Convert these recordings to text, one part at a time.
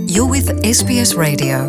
You're with SBS Radio.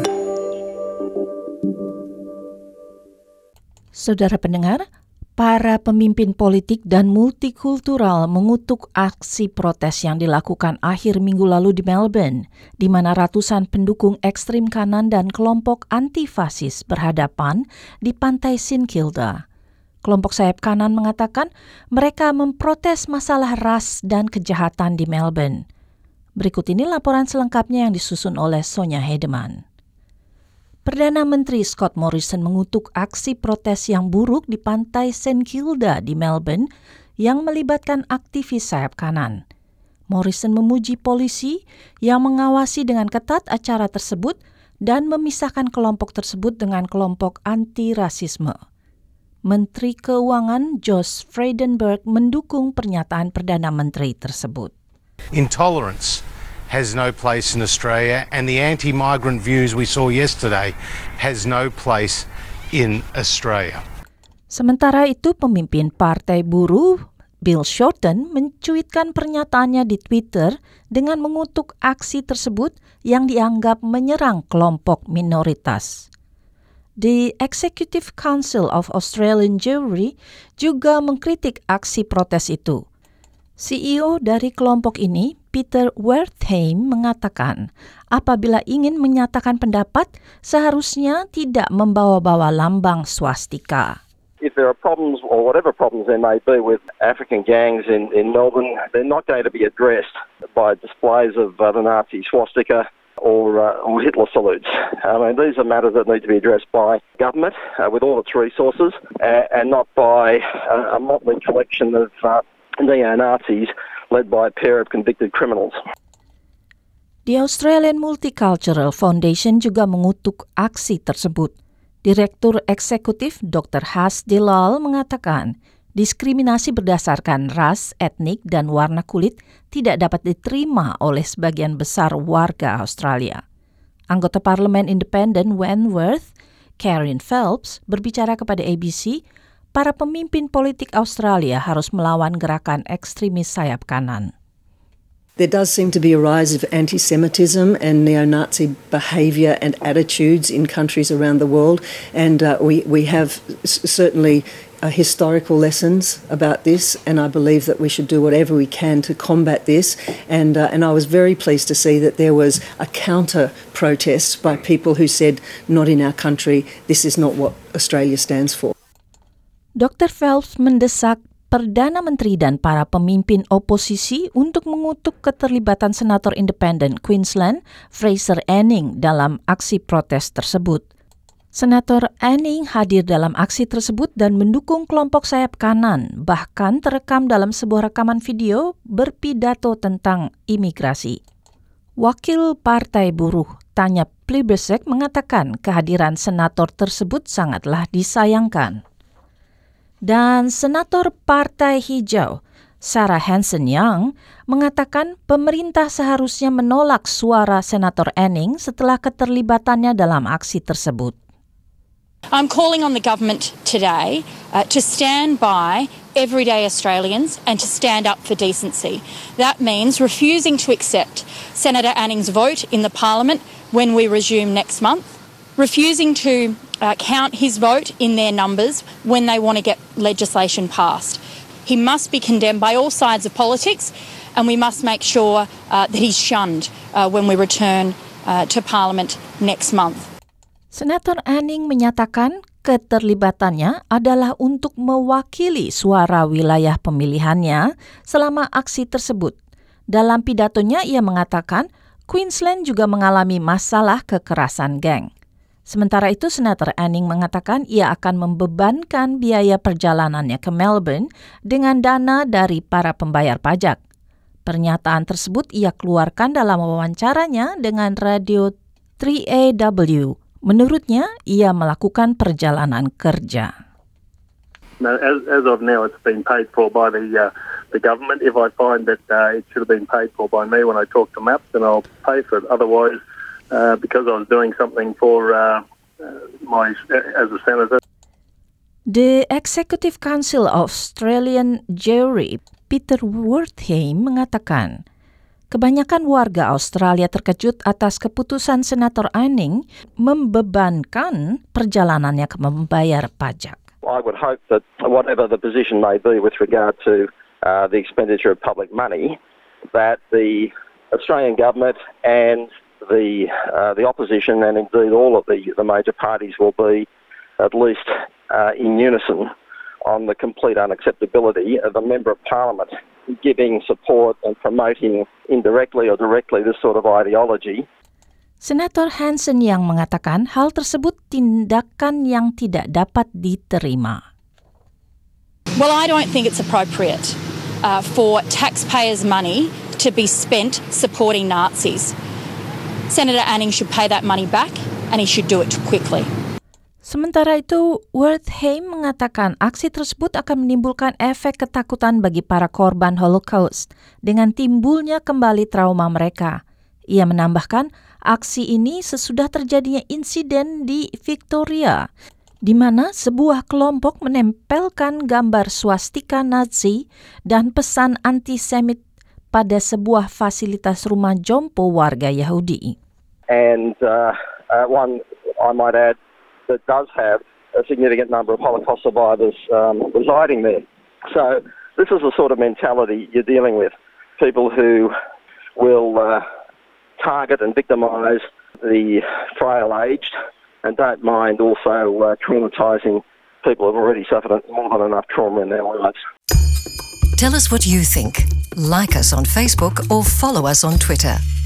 Saudara pendengar, para pemimpin politik dan multikultural mengutuk aksi protes yang dilakukan akhir minggu lalu di Melbourne, di mana ratusan pendukung ekstrim kanan dan kelompok anti-fasis berhadapan di pantai St Kilda. Kelompok sayap kanan mengatakan mereka memprotes masalah ras dan kejahatan di Melbourne. Berikut ini laporan selengkapnya yang disusun oleh Sonia Hedeman. Perdana Menteri Scott Morrison mengutuk aksi protes yang buruk di pantai St Kilda di Melbourne yang melibatkan aktivis sayap kanan. Morrison memuji polisi yang mengawasi dengan ketat acara tersebut dan memisahkan kelompok tersebut dengan kelompok anti-rasisme. Menteri Keuangan Josh Frydenberg mendukung pernyataan Perdana Menteri tersebut. Intolerance has no place in Australia, and the anti-migrant views we saw yesterday has no place in Australia. Sementara itu, pemimpin Partai Buruh Bill Shorten mencuitkan pernyataannya di Twitter dengan mengutuk aksi tersebut yang dianggap menyerang kelompok minoritas. The Executive Council of Australian Jewry juga mengkritik aksi protes itu. CEO dari kelompok ini, Peter Wertheim, mengatakan apabila ingin menyatakan pendapat, seharusnya tidak membawa-bawa lambang swastika. If there are problems, or whatever problems there may be with African gangs in Melbourne, they're not going to be addressed by displays of the Nazi swastika or Hitler salutes. I mean, these are matters that need to be addressed by government with all its resources and not by a motley collection of neo-Nazis led by a pair of convicted criminals. The Australian Multicultural Foundation juga mengutuk aksi tersebut. Direktur Eksekutif Dr. Has Delal mengatakan diskriminasi berdasarkan ras, etnik, dan warna kulit tidak dapat diterima oleh sebagian besar warga Australia. Anggota Parlemen Independen Wentworth, Karen Phelps, berbicara kepada ABC, para pemimpin politik Australia harus melawan gerakan ekstremis sayap kanan. There does seem to be a rise of anti-Semitism and neo-Nazi behaviour and attitudes in countries around the world, and we have certainly historical lessons about this, and I believe that we should do whatever we can to combat this. And I was very pleased to see that there was a counter protest by people who said, "Not in our country. This is not what Australia stands for." Dr. Phelps mendesak Perdana Menteri dan para pemimpin oposisi untuk mengutuk keterlibatan Senator Independen Queensland Fraser Anning dalam aksi protes tersebut. Senator Anning hadir dalam aksi tersebut dan mendukung kelompok sayap kanan, bahkan terekam dalam sebuah rekaman video berpidato tentang imigrasi. Wakil Partai Buruh Tanya Plibersek mengatakan kehadiran senator tersebut sangatlah disayangkan. Dan Senator Partai Hijau, Sarah Hanson-Young, mengatakan pemerintah seharusnya menolak suara Senator Anning setelah keterlibatannya dalam aksi tersebut. I'm calling on the government today to stand by everyday Australians and to stand up for decency. That means refusing to accept Senator Anning's vote in the Parliament when we resume next month, refusing to count his vote in their numbers when they want to get legislation passed. He must be condemned by all sides of politics, and we must make sure that he's shunned when we return to Parliament next month. Senator Anning menyatakan keterlibatannya adalah untuk mewakili suara wilayah pemilihannya selama aksi tersebut. Dalam pidatonya ia mengatakan Queensland juga mengalami masalah kekerasan geng. Sementara itu, Senator Anning mengatakan ia akan membebankan biaya perjalanannya ke Melbourne dengan dana dari para pembayar pajak. Pernyataan tersebut ia keluarkan dalam wawancaranya dengan radio 3AW. Menurutnya, ia melakukan perjalanan kerja. No, as of now, it's been paid for by the government. If I find that it should have been paid for by me when I talk to MAP, then I'll pay for it. Otherwise, because I was doing something for as a senator. The Executive Council of Australian Jewry, Peter Wertheim, mengatakan Kebanyakan warga Australia terkejut atas keputusan Senator Anning membebankan perjalanannya ke membayar pajak. I would hope that whatever the position may be with regard to the expenditure of public money, that the Australian government and the opposition and indeed all of the major parties will be at least in unison on the complete unacceptability of a Member of Parliament giving support and promoting indirectly or directly this sort of ideology. Senator Hanson yang mengatakan hal tersebut tindakan yang tidak dapat diterima. Well, I don't think it's appropriate for taxpayers' money to be spent supporting Nazis. Senator Anning should pay that money back and he should do it quickly. Sementara itu, Wertheim mengatakan aksi tersebut akan menimbulkan efek ketakutan bagi para korban Holocaust dengan timbulnya kembali trauma mereka. Ia menambahkan, aksi ini sesudah terjadinya insiden di Victoria, di mana sebuah kelompok menempelkan gambar swastika Nazi dan pesan antisemit pada sebuah fasilitas rumah jompo warga Yahudi. And one, I might add, that does have a significant number of Holocaust survivors residing there. So this is the sort of mentality you're dealing with. People who will target and victimise the frail-aged and don't mind also traumatising people who have already suffered more than enough trauma in their lives. Tell us what you think. Like us on Facebook or follow us on Twitter.